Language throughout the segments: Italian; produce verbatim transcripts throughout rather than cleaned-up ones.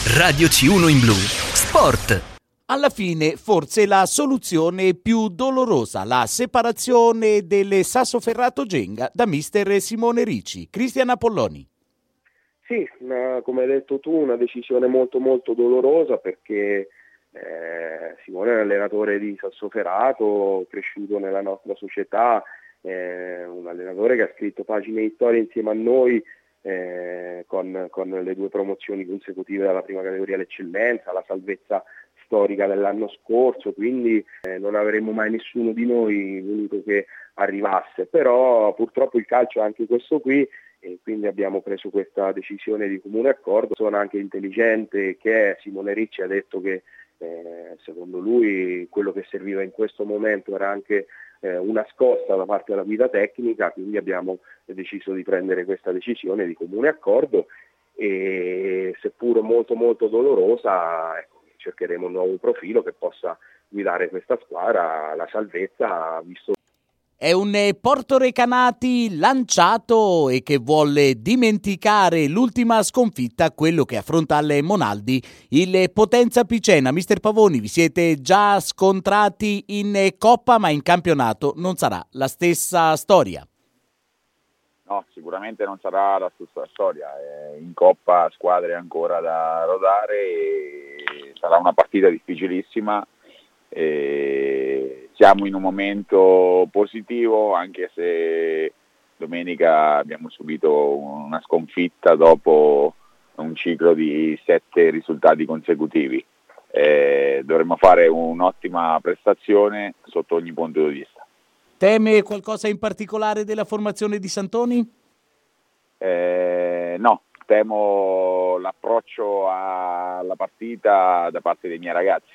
Radio C uno in Blu Sport. Alla fine, forse la soluzione più dolorosa, la separazione del Sassoferrato Genga da mister Simone Ricci. Cristian Apolloni. Sì, ma come hai detto tu, una decisione molto molto dolorosa perché eh, Simone è un allenatore di Sassoferrato, cresciuto nella nostra società, eh, un allenatore che ha scritto pagine di storia insieme a noi eh, con, con le due promozioni consecutive dalla prima categoria all'eccellenza, la salvezza storica dell'anno scorso, quindi eh, non avremmo mai nessuno di noi voluto che arrivasse, però purtroppo il calcio è anche questo qui e quindi abbiamo preso questa decisione di comune accordo. Sono anche intelligente che Simone Ricci ha detto che eh, secondo lui quello che serviva in questo momento era anche eh, una scossa da parte della guida tecnica, quindi abbiamo deciso di prendere questa decisione di comune accordo e seppur molto molto dolorosa, ecco, cercheremo un nuovo profilo che possa guidare questa squadra alla salvezza, visto È un Porto Recanati lanciato e che vuole dimenticare l'ultima sconfitta, quello che affronta al Monaldi il Potenza Picena. Mister Pavoni, vi siete già scontrati in Coppa, ma in campionato non sarà la stessa storia. No, sicuramente non sarà la stessa storia. In Coppa squadre ancora da rodare e sarà una partita difficilissima. E siamo in un momento positivo, anche se domenica abbiamo subito una sconfitta dopo un ciclo di sette risultati consecutivi. E dovremmo fare un'ottima prestazione sotto ogni punto di vista. Teme qualcosa in particolare della formazione di Santoni? Eh, no, temo l'approccio alla partita da parte dei miei ragazzi.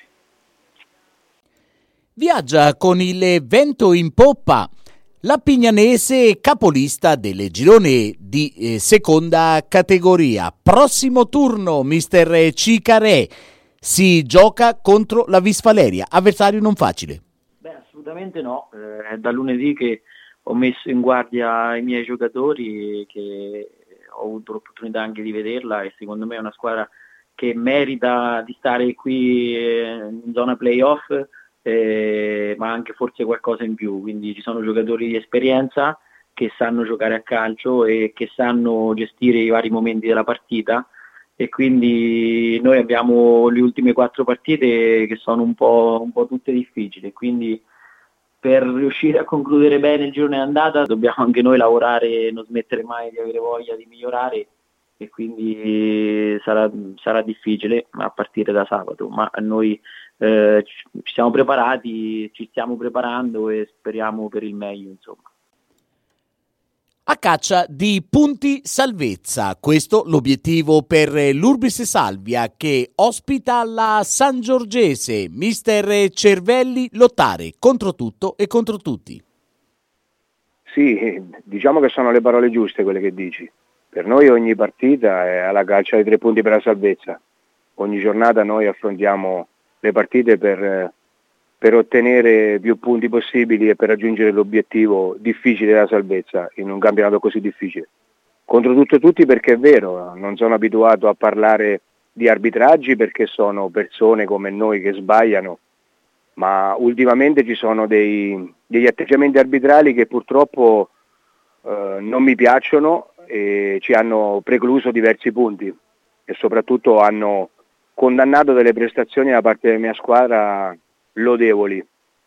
Viaggia con il vento in poppa la Pignanese, capolista del girone di eh, seconda categoria. Prossimo turno, mister Cicarè, si gioca contro la Visvaleria, avversario non facile. Beh, assolutamente no, eh, è da lunedì che ho messo in guardia i miei giocatori, che ho avuto l'opportunità anche di vederla e secondo me è una squadra che merita di stare qui eh, in zona playoff, Eh, ma anche forse qualcosa in più, quindi ci sono giocatori di esperienza che sanno giocare a calcio e che sanno gestire i vari momenti della partita e quindi noi abbiamo le ultime quattro partite che sono un po', un po' tutte difficili, quindi per riuscire a concludere bene il girone d'andata dobbiamo anche noi lavorare e non smettere mai di avere voglia di migliorare e quindi sarà, sarà difficile a partire da sabato, ma noi Eh, ci siamo preparati, ci stiamo preparando e speriamo per il meglio, insomma. A caccia di punti salvezza, questo l'obiettivo per l'Urbis Salvia che ospita la Sangiorgese. Mister Cervelli, lottare contro tutto e contro tutti. Sì, diciamo che sono le parole giuste quelle che dici. Per noi ogni partita è alla caccia di tre punti per la salvezza. Ogni giornata noi affrontiamo le partite per, per ottenere più punti possibili e per raggiungere l'obiettivo difficile della salvezza in un campionato così difficile. Contro tutto e tutti perché è vero, non sono abituato a parlare di arbitraggi perché sono persone come noi che sbagliano, ma ultimamente ci sono dei, degli atteggiamenti arbitrali che purtroppo eh, non mi piacciono e ci hanno precluso diversi punti e soprattutto hanno condannato delle prestazioni da parte della mia squadra lodevoli.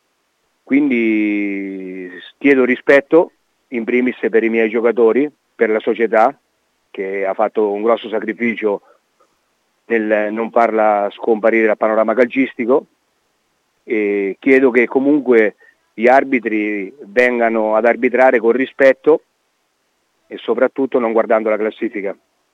Quindi chiedo rispetto in primis per i miei giocatori, per la società che ha fatto un grosso sacrificio nel non farla scomparire dal panorama calcistico e chiedo che comunque gli arbitri vengano ad arbitrare con rispetto e soprattutto non guardando la classifica.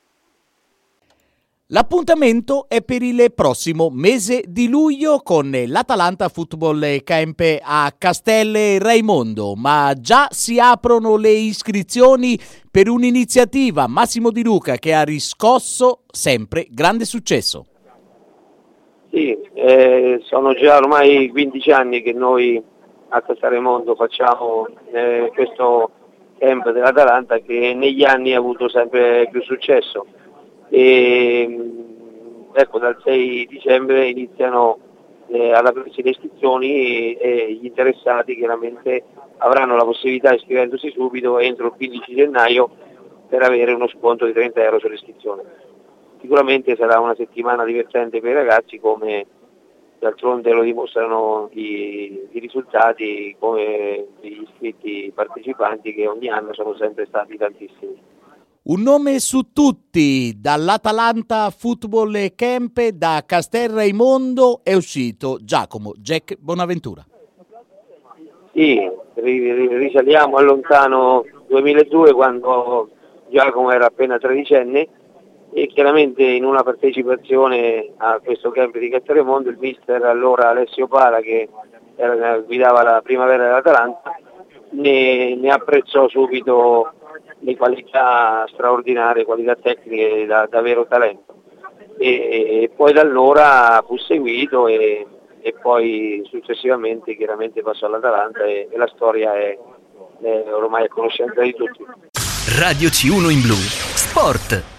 L'appuntamento è per il prossimo mese di luglio con l'Atalanta Football Camp a Castel Raimondo, ma già si aprono le iscrizioni per un'iniziativa Massimo Di Luca che ha riscosso sempre grande successo. Sì, eh, sono già ormai quindici anni che noi a Castel Raimondo facciamo eh, questo camp dell'Atalanta che negli anni ha avuto sempre più successo. E ecco, dal sei dicembre iniziano eh, ad aprirsi le iscrizioni e, e gli interessati chiaramente avranno la possibilità, iscrivendosi subito entro il quindici gennaio, per avere uno sconto di trenta euro sull'iscrizione. Sicuramente sarà una settimana divertente per i ragazzi, come d'altronde lo dimostrano i, i risultati, come gli iscritti partecipanti, che ogni anno sono sempre stati tantissimi. Un nome su tutti, dall'Atalanta Football Camp da Castel Raimondo è uscito Giacomo Jack Bonaventura. Sì, risaliamo al lontano duemiladue, quando Giacomo era appena tredicenne, e chiaramente in una partecipazione a questo camp di Castel Raimondo il mister allora Alessio Pala, che era, guidava la primavera dell'Atalanta, ne, ne apprezzò subito le qualità straordinarie, qualità tecniche da, da vero talento, e, e poi da allora fu seguito e, e poi successivamente chiaramente passò all'Atalanta e, e la storia è, è ormai a conoscenza di tutti. Radio C uno in Blu Sport.